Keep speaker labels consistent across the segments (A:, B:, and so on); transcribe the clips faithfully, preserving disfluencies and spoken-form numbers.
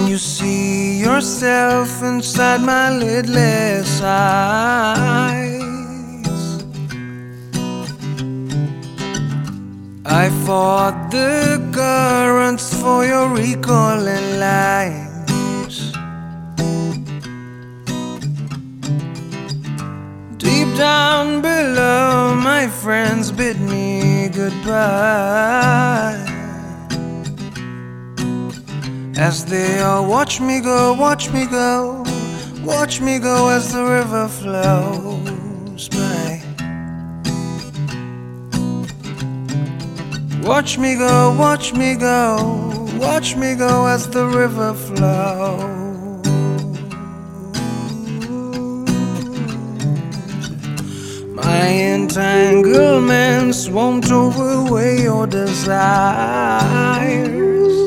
A: you see yourself inside my lidless eyes? I fought the currents for your recalling lines. Deep down below, my friends bid me goodbye, as they all watch me go, watch me go, watch me go as the river flows by. Watch me go, watch me go, watch me go as the river flows. My entanglements won't overweigh your desires.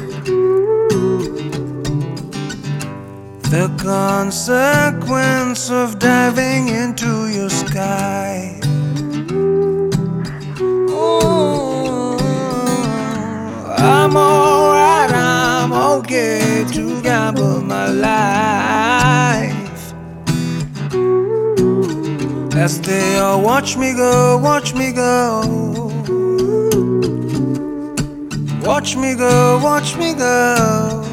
A: The consequence of diving into your sky. I'm alright, I'm okay to gamble my life, as they all watch me go, watch me go, watch me go, watch me go,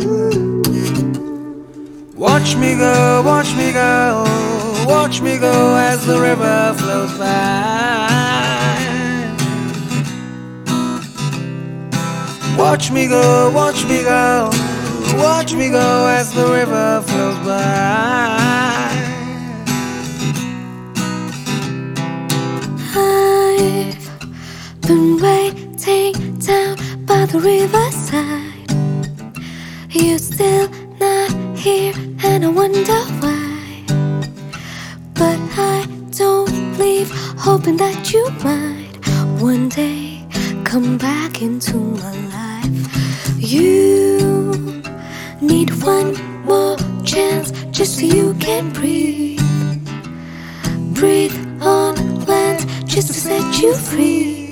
A: watch me go, watch me go, watch me go as the river flows by. Watch me go, watch me go, watch me go as the river flows by.
B: I've been waiting down by the riverside. You're still not here and I wonder why. But I don't leave hoping that you might one day come back into my life. You need one more chance just so you can breathe. Breathe on land just to set you free.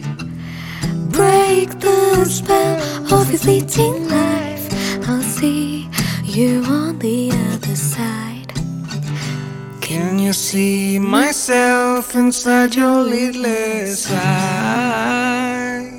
B: Break the spell of your fleeting life. I'll see you on the other side.
A: Can you see myself inside your lidless eyes?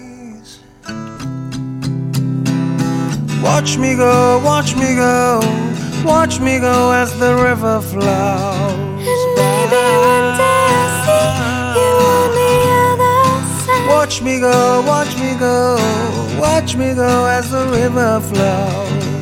A: Watch me go, watch me go, watch me go as the river flows.
B: And maybe one day I'll see you on the other side.
A: Watch me go, watch me go, watch me go as the river flows.